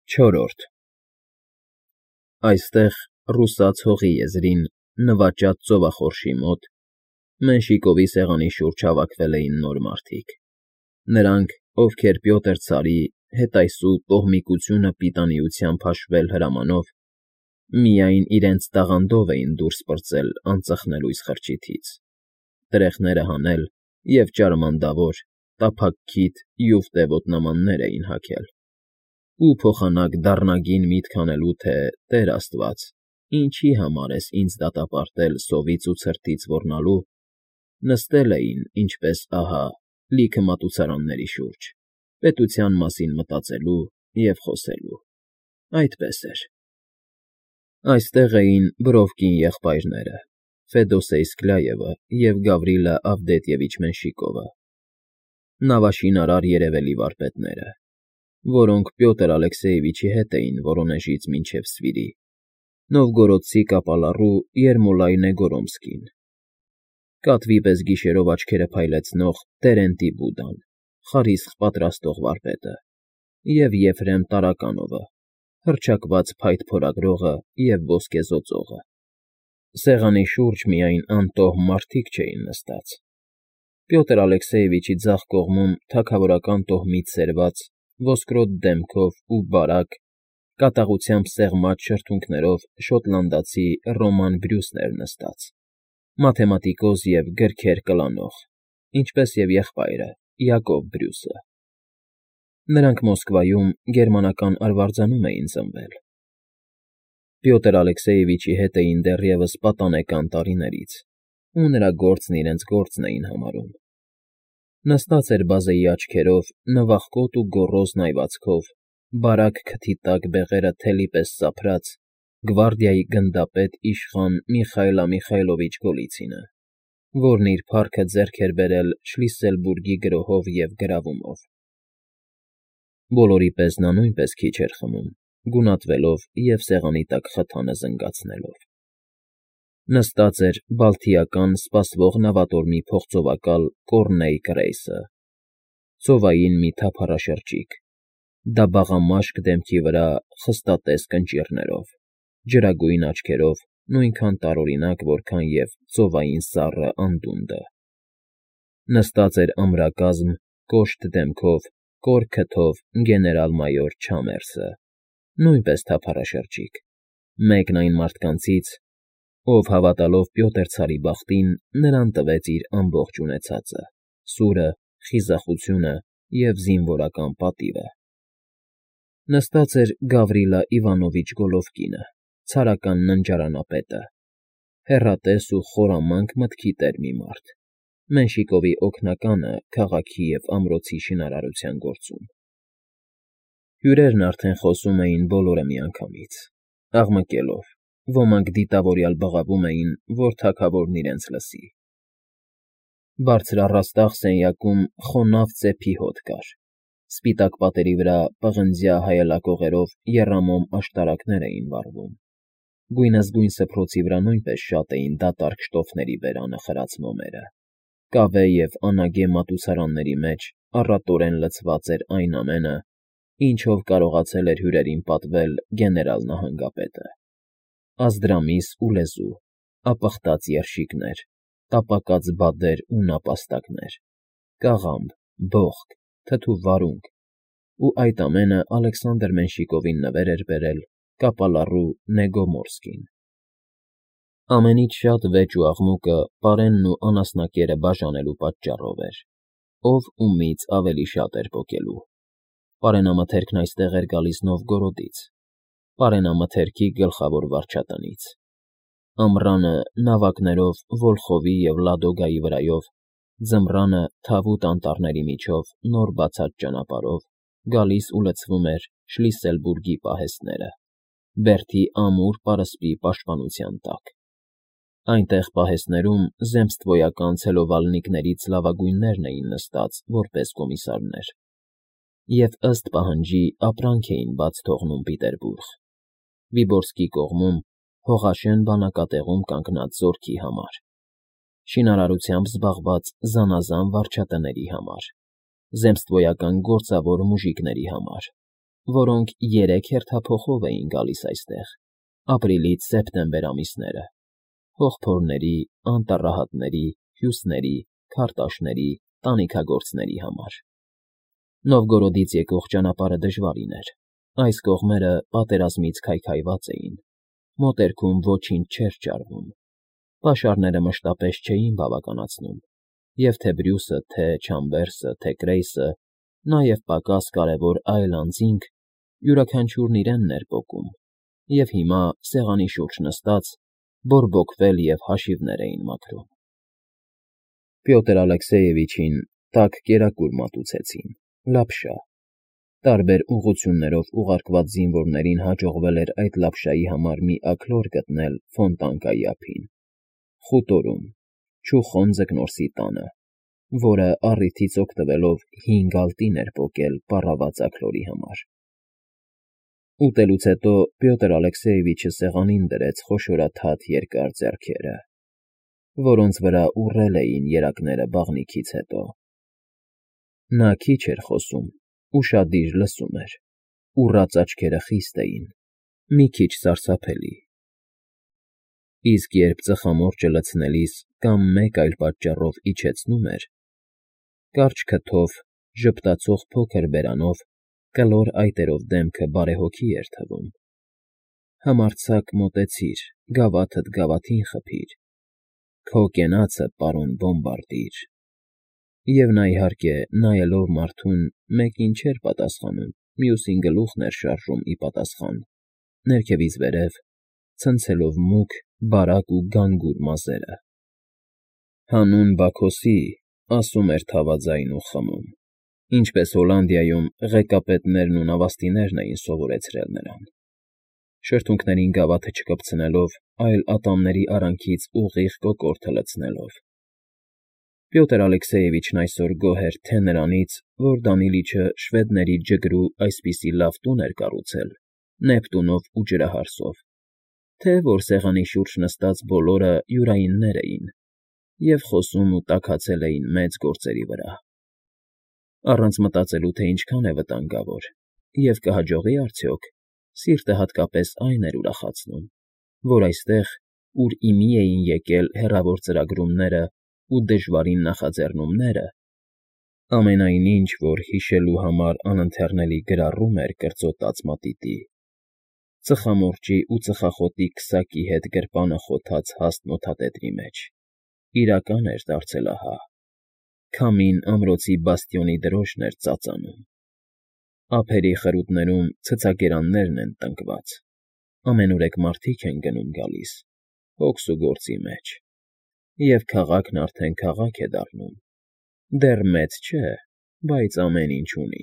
Չորրորդ Այստեղ ռուսաց հողի եզրին, նվաճած ծովախորշի մոտ, Մենշիկովի սեղանի շուրջ հավաքվել էին նոր մարդիկ, նրանք, ովքեր Պյոտր Ցարի հետայսու տոհմիկությունը պիտանիությամբ հաշվել հրամանով, միայն իրենց տաղանդով էին դուրս պրծել անծխնելույս խրճիթից, տրեխները հանել և ճարմանդավոր, տափակ քիթ յուֆտե ոտնամաններ էին հագել, ու փոխանակ դառնագին միտք անելու, թե «Տեր Աստված, ինչի համար ես ինձ դատապարտել սովից ու ցրտից ոռնալու», նստել էին, ինչպես ահա, լիքը մատուցարանների շուրջ, պետության մասին մտածելու և խոսելու։ Այդպես էր։ Այստեղ էին Բրովկին եղբայրները, Ֆեդոսեյ Սկլյաևը և Գավրիլը Ավդեևիչ Մենշիկովը, նավաշինարար երևելի վարպետները, որոնք Պյոտր Ալեքսեևիչի հետ էին Վորոնեժից մինչև Սվիրի, նովգորոդցի կապալառու Երմոլայ Նեգորոմսկին, կատվի պես գիշերով աչքերը փայլեցնող Տերենտի Բուդան, խարիսխ պատրաստող վարպետը, և Եֆրեմ Տարականովը, հռչակված փայտ փորագրողը և ոսկեզօծողը։ Սեղանի շուրջ միայն անտոհ մարդիկ չէին նստած։ Պյոտր Ալեքսեևիչի ձախ կողմում թագավորական տոհմից սերված, ոսկրոտ դեմքով ու բարակ, կատաղությամբ սեղմած շրթունքներով շոտլանդացի Ռոման Բրյուսն էր նստած, մաթեմատիկոս և գրքեր կլանող, ինչպես և եղբայրը Յակով Բրյուսը։ Նրանք Մոսկվայում գերմանական արվարձանում էին ծնվել։ Պյոտր Ալեքսեևիչի հետ էին դեռևս պատանեկան տարիներից, ու նրա գործն իրենց գործն էին համարում։ Նստած էր բազեի աչքերով, նվախկոտ ու գոռոզ նայվածքով, բարակ քթի տակ բեղերը թելի պես սափրած, գվարդիայի գնդապետ իշխան Միխայիլը Միխայիլովիչ Գոլիցինը, որն իր փառքը ձեռք էր բերել Շլիսելբուրգի գրոհով և գրավումով։ Բոլորի պես նա նույնպես քիչ էր խմում, գունատվելով և սեղանի տակ խթանը զնգացնելով։ Նստած էր բալթիական սպասվող նավատորմի փոխծովակալ Կոռնեյ Կրեյսը, ծովային մի թափառաշրջիկ, դաբաղամաշկ դեմքի վրա խստատես կնճիռներով, ջրագույն աչքերով, նույնքան տարօրինակ, որքան և ծովային սառը անդունդը։ Նստած էր ամրակազմ, կոշտ դեմքով, կոր քթով գեներալ֊մայոր Չամերսը, նույնպես թափառաշրջիկ, մեկն այն մարդկանցից, ով, հավատալով Պյոտր Ցարի բախտին, նրան տվեց իր ամբողջ ունեցածը՝ սուրը, խիզախությունը և զինվորական պատիվը։ Նստած էր Գավրիլա Իվանովիչ Գոլովկինը, ցարական ննջարանապետը, հեռատես ու խորամանկ մտքի տեր մի մարդ, Մենշիկովի օգնականը քաղաքի և ամրոցի շինարարության գործում։ Հյուրերն արդեն խոսում էին բոլորը միանգամից, աղմկելով, ոմանք դիտավորյալ բղավում էին, որ թագավորն իրենց լսի։ Բարձր առաստաղ սենյակում խոնավ ծեփի հոտ կար, սպիտակ պատերի վրա պղնձյա հայելակողերով եռամոմ աշտարակներ էին վառվում, գույնզգույն սփռոցի վրա նույնպես շատ էին դատարկ շտոֆների բերանը խրած մոմերը, կավե և անագե մատուցարանների մեջ առատորեն լցված էր այն ամենը, ինչով կարողացել էր հյուրերին պատվել գեներալ֊նահանգապետը. ազդրամիս ու լեզու, ապխտած երշիկներ, տապակած բադեր ու նապաստակներ, կաղամբ, բողկ, թթու վարունգ, ու այդ ամենը Ալեքսանդր Մենշիկովին նվեր էր բերել կապալառու Նեգոմորսկին։ Ամենից շատ վեճ ու աղմուկը պարենն ու անասնակերը բաժանելու պատճառով էր, ով ումից ավելի շատ էր պոկելու։ Պարենամթերքն այստեղ էր գալիս Նովգորոդից, պարենամթերքի գլխավոր վարչատնից։ Ամռանը նավակներով Վոլխովի և Լադոգայի վրայով, ձմռանը թավուտ անտառների միջով նոր բացած ճանապարհով գալիս ու լցվում էր Շլիսելբուրգի պահեստները, Բերդի ամուր պարսպի պաշտպանության տակ։ Այնտեղ պահեստներում զեմստվոյական ցելովալնիկներից լավագույններն էին նստած որպես կոմիսարներ, և ըստ պահանջի ապրանք էին բաց թողնում Պիտերբուրգ, Վիբորսկի կողմում հողաշեն բանակատեղում կանգնած զորքի համար, շինարարությամբ զբաղված զանազան վարչատների համար, զեմստվոյական գործավոր մուժիկների համար, որոնք 3 հերթափոխով էին գալիս այստեղ, ապրիլից սեպտեմբեր ամիսները, հողփորների, անտառահատների, հյուսների, քարտաշների, տանիքագործների համար։ Նովգորոդից եկող ճանապարհը դժվարին էր, այս կողմերը պատերազմից քայքայված էին, մոտերքում ոչինչ չէր ճարվում, պաշարները մշտապես չէին բավականացնում, և թե Բրյուսը, թե Չամբերսը, թե Կրեյսը, նաև պակաս կարևոր այլ անձինք, յուրաքանչյուրն իրենն էր պոկում, և հիմա, սեղանի շուրջ նստած, բորբոքվել և հաշիվներ էին մաքրում։ Պյոտր Ալեքսեևիչին տաք կերակուր մատուցեցին, լապշա։ Տարբեր ուղղություններով ուղարկված զինվորներին հաջողվել էր այդ լապշայի համար մի աքլոր գտնել Ֆոնտանկայի ափին, խուտորում, չուխոն ձկնորսի տանը, որը առիթից օգտվելով 5 ալտին էր պոկել պառաված աքլորի համար։ Ուտելուց հետո Պյոտր Ալեքսեևիչը սեղանին դրեց խոշորաթաթ երկար ձեռքերը, որոնց վրա ուռել էին երակները բաղնիքից հետո։ Նա քիչ էր խոսում, ուշադիր լսում էր, ուռած աչքերը խիստ էին, մի քիչ սարսափելի։ Իսկ երբ ծխամորճը լցնելիս կամ մեկ այլ պատճառով իջեցնում էր, կարճ քթով, ժպտացող փոքր բերանով, կլոր այտերով դեմքը բարեհոգի էր թվում։ Համարձակ մոտեցիր, գավաթդ գավաթին խփիր, քո կենացը, պարոն Բոմբարդիր։ Եվ նա, իհարկե, նայելով մարդուն, մեկին չէր պատասխանում, մյուսին գլուխն էր շարժում ի պատասխան, ներքևից վերև, ցնցելով մուգ, բարակ ու գանգուր մազերը։ Հանուն Բաքոսի, ասում էր թավաձայն ու խմում, ինչպես Հոլանդիայում ղեկապետներն ու նավաստիներն էին սովորեցրել նրան, շրթունքներին գավաթը չկպցնելով, այլ ատամների արանքից ուղիղ կոկորդը լցնելով։ Պյոտր Ալեքսեևիչն այսօր գոհ էր թե նրանից, որ Դանիլիչը շվեդների ջգրու այսպիսի լավ տուն էր կառուցել, Նեպտունով ու ջրահարսով, թե որ սեղանի շուրջ նստած բոլորը յուրայիններ էին և խոսում ու տաքացել էին մեծ գործերի վրա, առանց մտածելու, թե ինչքան է վտանգավոր և կհաջողի՞ արդյոք, սիրտը հատկապես այն էր ուրախացնում, որ այստեղ, ուր ի մի էին եկել հեռավոր ծրագրումները ու դժվարին նախաձեռնումները, ամենայն ինչ, որ հիշելու համար անընթեռնելի գրառում էր կրծոտած մատիտի, ծխամորճի ու ծխախոտի քսակի հետ գրպանը խոթած հաստ նոթատետրի մեջ, իրական էր դարձել ահա, քամին ամրոցի բաստիոնի դրոշն էր ծածանում, ափերի խրութներում ցցակերաններն են տնկված, ամենուրեք մարդիկ են գնում֊գալիս, հոգս ու գործի մեջ, և քաղաքն արդեն քաղաք է դառնում, դեռ մեծ չէ, բայց ամեն ինչ ունի։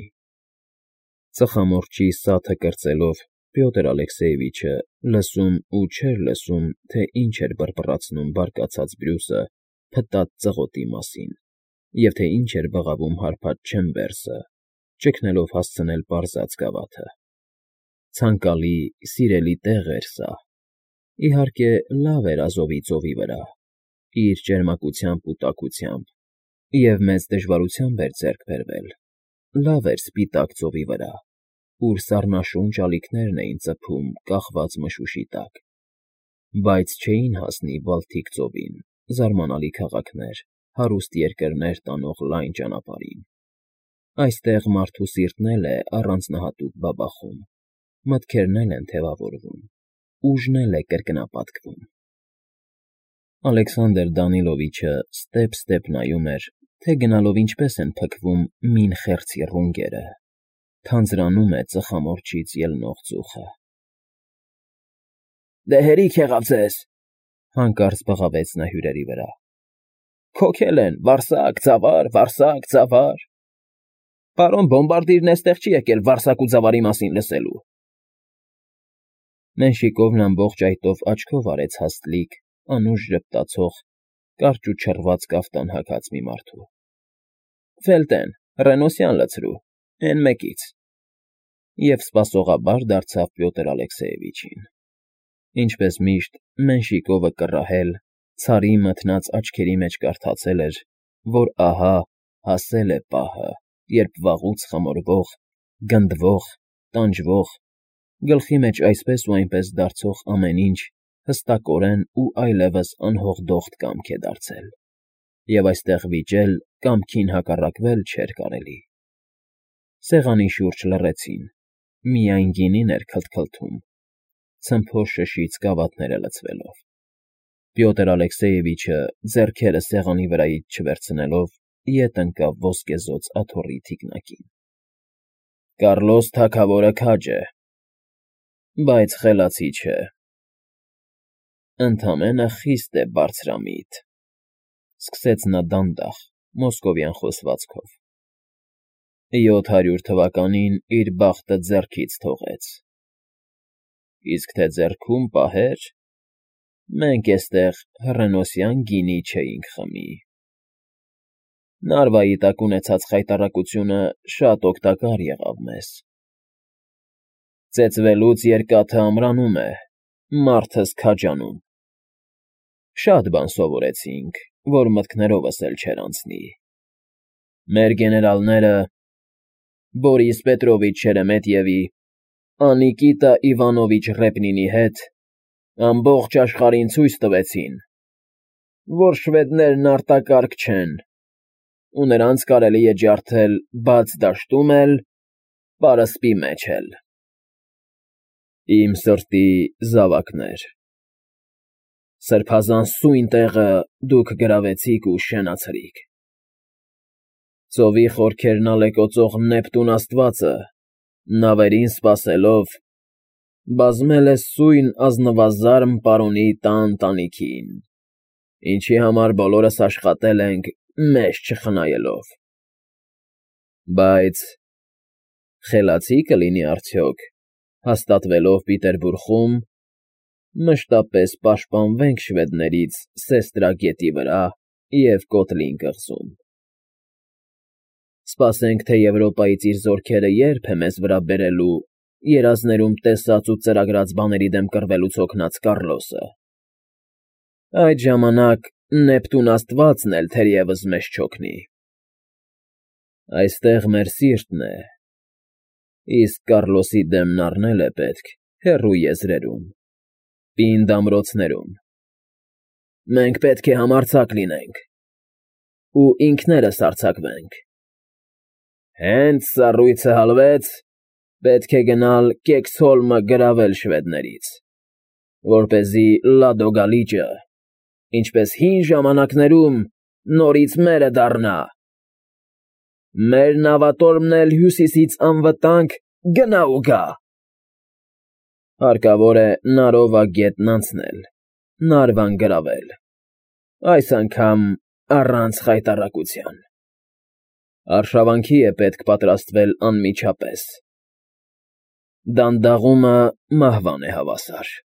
Ծխամորճի սաթը կրծելով, Պյոտր Ալեքսեևիչը լսում ու չէր լսում, թե ինչ էր բռբռացնում բարկացած Բրյուսը փտած ծղոտի մասին, և թե ինչ էր բղավում հարբած Չեմբերսը, ճգնելով հասցնել պարզած գավաթը։ Ցանկալի, սիրելի տեղ էր սա, իհարկե, լավ էր Ազովի ծովի վրա, իր ճերմակությամբ ու տաքությամբ, և մեծ դժվարությամբ էր ձեռք բերվել, լավ էր Սպիտակ ծովի վրա, ուր սառնաշունչ ալիքներն էին ծփում կախված մշուշի տակ, բայց չէին հասնի Բալթիկ ծովին, զարմանալի քաղաքներ, հարուստ երկրներ տանող լայն ճանապարհին։ Այստեղ մարդու սիրտն էլ է առանձնահատուկ բաբախում, մտքերն էլ են թևավորվում, ուժն էլ է կրկնապատկվում։ Ալեքսանդր Դանիլովիչը ստեպ նայում էր, թե գնալով ինչպես են փքվում մին խերձի ռունգերը, թանձրանում է ծխամորճից ելնող ծուխը։ Դե հերիք եղավ ձեզ, հանկարծ բղավեց նա հյուրերի վրա։ Քոքել են, վարսակ, ծավար, վարսակ, ծավար։ Պարոն Բոմբարդիրն էստեղ չի եկել վարսակ ու ծավարի մասին լսելու։ Մենշիկովն ամբողջ այտով աչքով արեց հաստլիկ, անուշ ժպտացող, կարճ ու չռված կաֆտան հագած մի մարդու։ Ֆելտեն, Ռենոսյան լցրու, էն մեկից։ Եվ սպասողաբար դարձավ Պյոտր Ալեքսեևիչին։ Ինչպես միշտ, Մենշիկովը կռահել, ցարի մթնած աչքերի մեջ կարդացել էր, որ ահա հասել է պահը, երբ վաղուց խմորվող, գնդվող, տանջվող, գլխի մեջ այսպես ու այնպես դարձող ամեն ինչ հստակորեն ու այլևս անհողդողդ կամք է դարձել, և այստեղ վիճել, կամքին հակառակվել չէր կարելի։ Սեղանի շուրջ լռեցին, միայն գինին էր քլթքլթում, ցմփոր շշից գավաթները լցվելով։ Պյոտր Ալեքսեյևիչը, ձեռքերը սեղանի վրայից չվերցնելով, ետ ընկավ ոսկեզօծ աթոռի թիկնակին։ Կառլոս թագավորը քաջ է, բայց խելացի չէ, ընդամենը խիստ է բարձրամիտ, սկսեց նա դանդաղ, մոսկովյան խոսվածքով։ 700 թվականին իր բախտը ձեռքից թողեց, իսկ թե ձեռքում պահեր, մենք էստեղ հռենոսյան գինի չէինք խմի։ Նարվայի տակ ունեցած խայտառակությունը շատ օգտակար եղավ մեզ։ Ծեծվելուց երկաթը ամրանում է, մարդս քաջանում։ Շատ բան սովորեցինք, որ մտքներովս էլ չէր անցնի։ Մեր գեներալները Բորիս Պետրովիչ Շերեմետևի, Անիկիտա Իվանովիչ Ռեպնինի հետ ամբողջ աշխարհին ցույց տվեցին, որ շվեդներն արտակարգ չեն, ու նրանց կարելի է ջարդել բաց դաշտում էլ, պարսպի մեջ էլ։ Իմ սրտի զավակներ, սրբազան սույն տեղը դուք գրավեցիք ու շենացրիք։ Ծովի խորքերն ալեկոծող Նեպտուն աստվածը, նավերին սպասելով, բազմել է սույն ազնվազարմ պարոնի տան տանիքին, ինչի համար բոլորս աշխատել ենք մեզ չխնայելով։ Բայց խելացի կլինի արդյոք, հաստատվելով Պիտերբուրգում, մշտապես պաշտպանվենք շվեդներից Սեստրա գետի վրա և Կոտլին կղզում։ Սպասենք, թե Եվրոպայից իր զորքերը երբ է մեզ վրա բերելու երազներում տեսած ու ծրագրած բաների դեմ կռվելուց հոգնած Կառլոսը։ Այդ ժամանակ Նեպտուն աստվածն էլ թերևս մեզ չօգնի։ Այստեղ մեր սիրտն է, իսկ Կառլոսի դեմն առնել է պետք հեռու եզրերում, պինդ ամրոցներում։ Մենք պետք է համարձակ լինենք ու ինքներս արձակվենք։ Հենց սառույցը հալվեց, պետք է գնալ Կեքսհոլմը գրավել շվեդներից, որպեսզի Լադոգա լիճը, ինչպես հին ժամանակներում, նորից մերը դառնա։ Մեր նավատորմն էլ հյուսիսից անվտանգ գնա ու գա։ Հարկավոր է Նարովա գետն անցնել, Նարվան գրավել, այս անգամ առանց խայտառակության։ Արշավանքի է պետք պատրաստվել անմիջապես։ Դանդաղումը մահվան է հավասար։